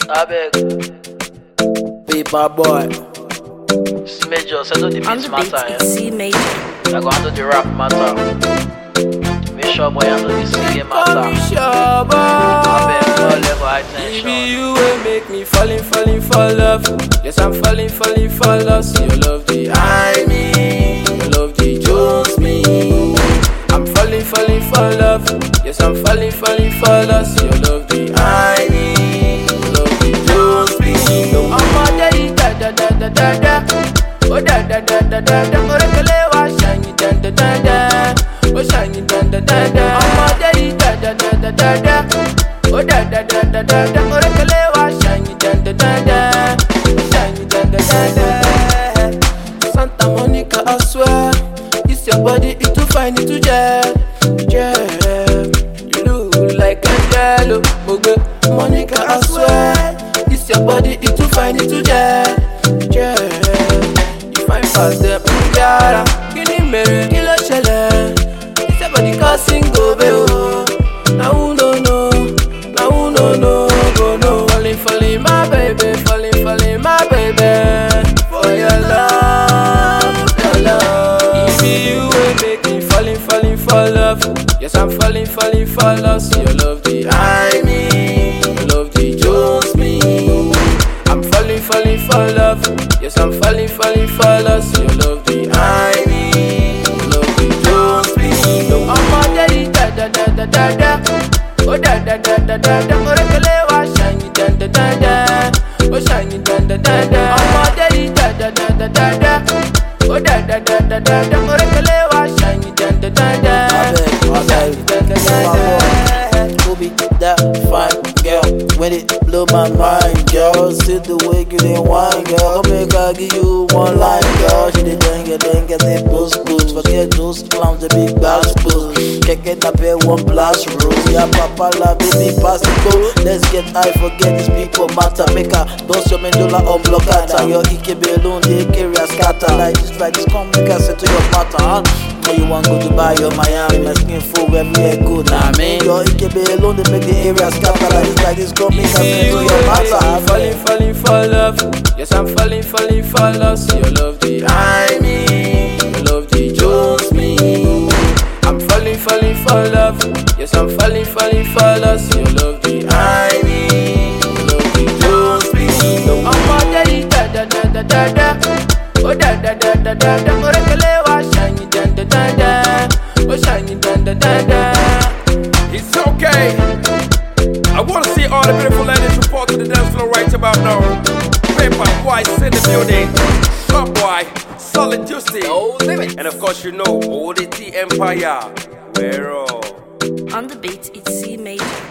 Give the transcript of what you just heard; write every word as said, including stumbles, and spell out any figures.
I beg. Paper boy. It's major, settle the On beats the beat, matter, it's eh? C major. I go handle the rap matter. Make sure boy handle the singing Call matter. me Shaba. I beg, no level high Baby, tension. you will make me falling, falling for love. Yes, I'm falling, falling for love. See your love, the I me. Your love, the chose me. I'm falling, falling for love. Yes, I'm falling, falling for love. See your love, the I me. Your love, the chose me. I'm a daddy, da da da da da da. Oh da da da da da da. Orekele wa shiny da da da da. Oh shiny da da da da. I'm a daddy, da da da da da da. Oh da da da da da da. Orekele wa shiny da da da da. Shiny da da da da. Santa Monica, I swear, it's your body, it too fine, it too jet, jet. You look like Angelo, Moga. Monica, I swear, it's your body, it too fine, it too jet, jet. You find past them, Yara, Kini Mary, Kilo Chele. It's your body causing go beho. Now who don't know, now who don't know, go no. Falling, falling, my baby, falling, falling, my baby. For your love, your love. If you will make me falling, falling for love. Yes, I'm falling, falling for love. See your love, the I me. Your love, the chose me. I'm falling, falling for love. Yes, I'm falling, falling for love. See your love, the I me. Your love, the chose me. I'm a daddy, da da da da da da. Oh da da da da da da. Orekele wa shiny da da da da. Oh shiny da da da da. I'm a daddy, da da da da da da. Oh da da da da da da. Orekele wa shiny da da da da. Shiny da da da da. Kobe, that fine girl, when it blow my mind, girl. See the way you didn't wine, girl. Come make I give you one line, girl. She did dang it, dang it, they post boots. Forget those clowns, the big bass boots. Can't get up here, one blast rules. Yeah, papa love, baby, pass it go. Let's get high, forget these people matter. Make a bounce your medulla on blockata. Your Ike balloon, they carry a scatter. Like this, like this, come make a set to your matter, huh? Oh, you want go to Dubai or Miami, my skin full everywhere good, nah man. Your Ike balloon, they make the area scatter. Like this, like this, come make a set to your matter. I'm falling, falling for love. Yes, I'm falling, falling for love. See your love, the I me. Your love, the chose me. I'm falling, falling for love. Yes, I'm falling, falling for love. See your love, the I me. Your love, the chose me. I'm a daddy, da da da da da da. Oh da da da da da da. Orekele wa shiny da da da da. Oh shiny da da da da. It's okay. I want to see all the beautiful ladies report to the dance floor right about now. Paper boys in the building. Top boy, solid juicy. No limit. And of course you know, O D T Empire. Where all? On the beat, it's C major.